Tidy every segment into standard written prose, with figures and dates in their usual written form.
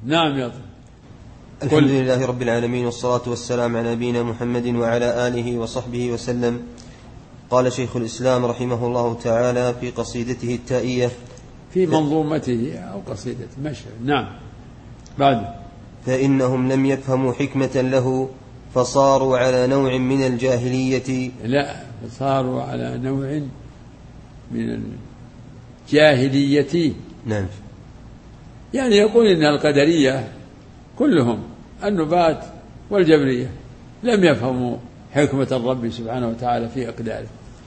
نعم يا طيب. الحمد لله رب العالمين، والصلاة والسلام على نبينا محمد وعلى آله وصحبه وسلم. قال شيخ الإسلام رحمه الله تعالى في قصيدته التائية في منظومته أو قصيدته مشهد. نعم. بعد: فإنهم لم يفهموا حكمة له فصاروا على نوع من الجاهلية. لا، فصاروا على نوع من الجاهلية. نعم. يعني يقول إن القدرية كلهم النبات والجبرية لم يفهموا حكمة الرب سبحانه وتعالى في أقداره،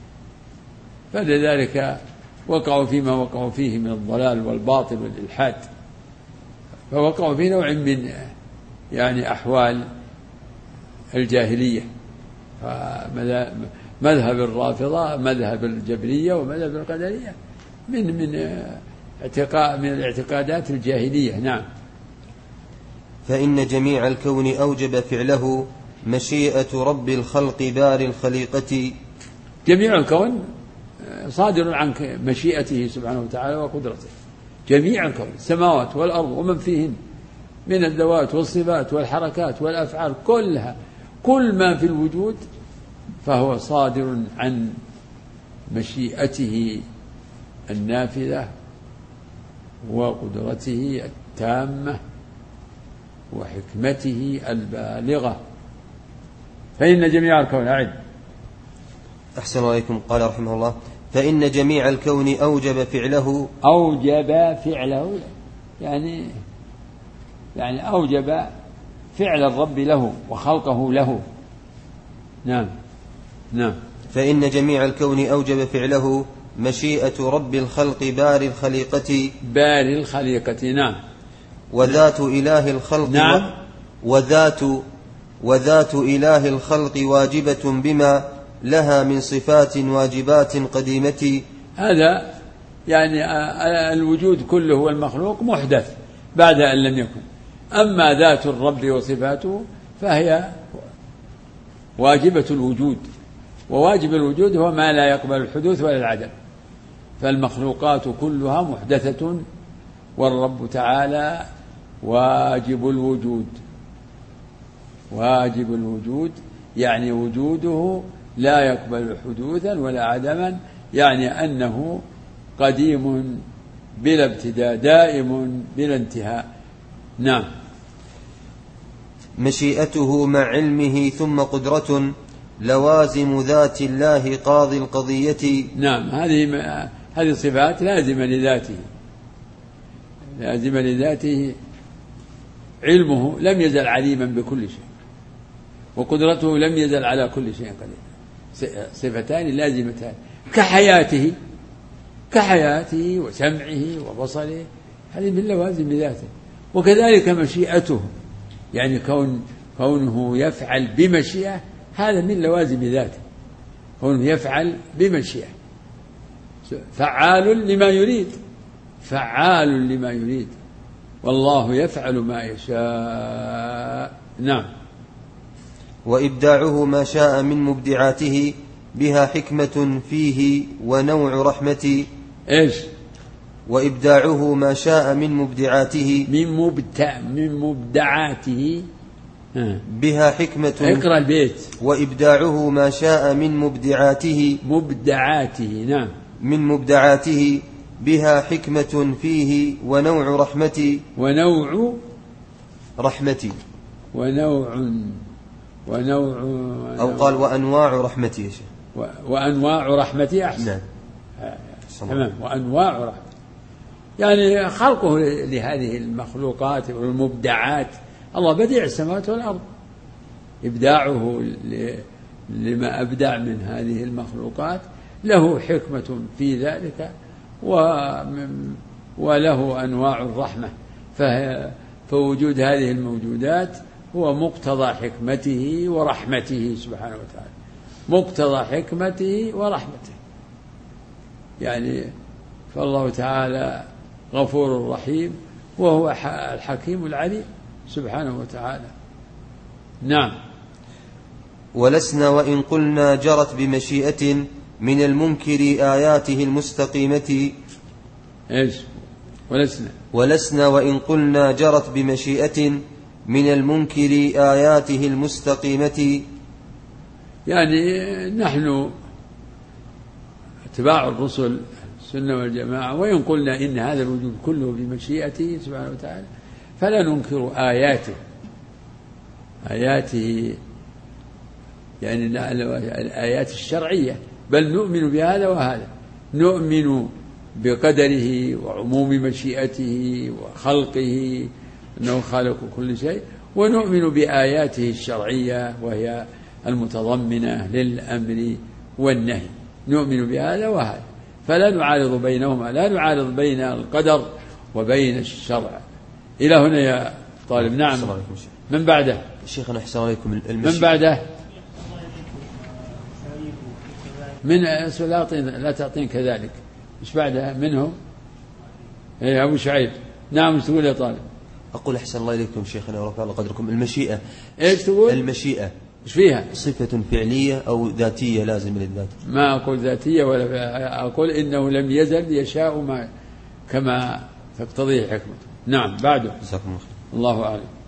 فلذلك وقعوا فيما وقعوا فيه من الضلال والباطل والإلحاد، فوقعوا في نوع من يعني أحوال الجاهلية. فمذهب الرافضة مذهب الجبرية ومذهب القدرية من الاعتقادات الجاهلية. نعم. فإن جميع الكون أوجب فعله مشيئة رب الخلق بار الخليقة. جميع الكون صادر عن مشيئته سبحانه وتعالى وقدرته. جميع الكون، السماوات والأرض ومن فيهن من الذوات والصفات والحركات والأفعال كلها، كل ما في الوجود فهو صادر عن مشيئته النافذة وقدرته التامة وحكمته البالغة. فإن جميع الكون أحسن عليكم. قال رحمه الله: فإن جميع الكون أوجب فعله. أوجب فعله يعني أوجب فعل الرب له وخلقه له. نعم. نعم. فإن جميع الكون أوجب فعله مشيئة رب الخلق بار الخليقة. بار الخليقة. نعم. وذات إله الخلق. نعم. وذات إله الخلق واجبة بما لها من صفات واجبات قديمة. هذا يعني الوجود كله والمخلوق محدث بعد أن لم يكن. أما ذات الرب وصفاته فهي واجبة الوجود، وواجب الوجود هو ما لا يقبل الحدوث ولا العدم. فالمخلوقات كلها محدثة، والرب تعالى واجب الوجود. واجب الوجود يعني وجوده لا يقبل حدوثا ولا عدما، يعني أنه قديم بلا ابتداء دائم بلا انتهاء. نعم. مشيئته مع علمه ثم قدرة لوازم ذات الله قاضي القضية. نعم. هذه صفات لازمة لذاته. لازمة لذاته. علمه لم يزل عليما بكل شيء، وقدرته لم يزل على كل شيء قدير. صفتان لازمتان كحياته وسمعه وبصره، هذه من لوازم ذاته. وكذلك مشيئته، يعني كونه يفعل بمشيئة، هذا من لوازم ذاته. كونه يفعل بمشيئة، فعال لما يريد، والله يفعل ما يشاء. نعم. وإبداعه ما شاء من مبدعاته بها حكمة فيه ونوع رحمة. وإبداعه ما شاء من مبدعاته من مبدعاته بها حكمة. اقرأ البيت. وإبداعه ما شاء من مبدعاته. نعم. من مبدعاته بها حكمة فيه ونوع رحمة. أو قال وأنواع رحمته. وأنواع رحمته. أحسن. نعم. تمام. وأنواع رحمته يعني خلقه لهذه المخلوقات والمبدعات. الله بديع السماوات والأرض، إبداعه لما أبدع من هذه المخلوقات له حكمة في ذلك، وله أنواع الرحمة. فوجود هذه الموجودات هو مقتضى حكمته ورحمته سبحانه وتعالى. مقتضى حكمته ورحمته، يعني فالله تعالى غفور رحيم، وهو الحكيم العليم سبحانه وتعالى. نعم. ولسنا وإن قلنا جرت بمشيئة من المنكر آياته المستقيمة. ولسنا وإن قلنا جرت بمشيئة من المنكر آياته المستقيمة. يعني نحن اتباع الرسل السنة والجماعة، وإن قلنا إن هذا الوجود كله بمشيئته سبحانه وتعالى فلا ننكر آياته يعني الآيات الشرعية، بل نؤمن بهذا وهذا، نؤمن بقدره وعموم مشيئته وخلقه أنه خالق كل شيء، ونؤمن بآياته الشرعية وهي المتضمنة للأمر والنهي، نؤمن بهذا وهذا، فلا نعارض بينهما، لا نعارض بين القدر وبين الشرع. إلى هنا يا طالب. نعم. من بعده شيخنا أحسن عليكم. من بعده من لا تعطين كذلك. إيش بعدها منه؟ إيه أبو شعيب. نعم. إيش تقول يا طالب؟ أقول أحسن الله إليكم شيخنا ورفع الله قدركم. المشيئة. إيش تقول؟ المشيئة إيش فيها؟ صفة فعلية أو ذاتية لازم للذات؟ ما أقول ذاتية ولا أقول إنه لم يزل يشاء ما كما تقتضيه حكمته. نعم. بعده. جزاكم الله خير. الله أعلم.